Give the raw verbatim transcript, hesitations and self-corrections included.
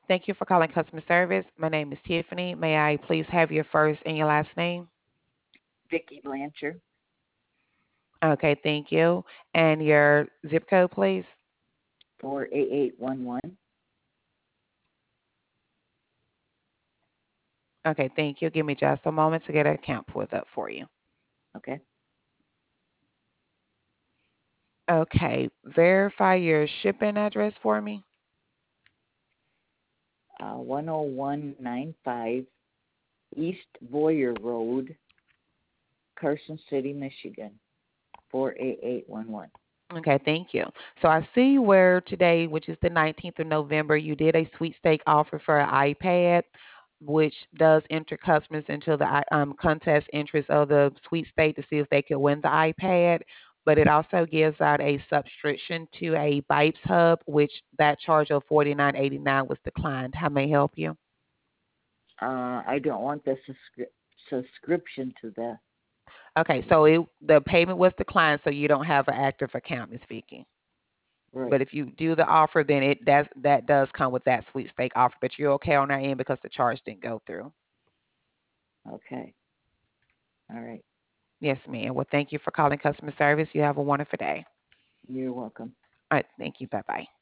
Thank you for calling customer service. My name is Tiffany. May I please have your first and your last name? Vicky Blanchard, Okay, thank you. And your zip code, please? four eight eight one one. Okay, thank you. Give me just a moment to get an account pulled up for you. Okay. Okay, verify your shipping address for me. Uh, one oh one nine five East Boyer Road, Carson City, Michigan, four eight eight one one. Okay, thank you. So I see where today, which is the nineteenth of November, you did a sweepstake offer for an iPad, which does enter customers into the i- um, contest interest of the sweepstake to see if they could win the iPad. But it also gives out a subscription to a Bipes Hub, which that charge of forty-nine eighty-nine was declined. How may I help you? Uh, I don't want the subscri- subscription to the. Okay, so it, the payment was declined, so you don't have an active account, Miss Vicky. Right. But if you do the offer, then it does that does come with that sweepstake offer. But you're okay on our end because the charge didn't go through. Okay. All right. Yes, ma'am. Well, thank you for calling customer service. You have a wonderful day. You're welcome. All right, thank you. Bye bye.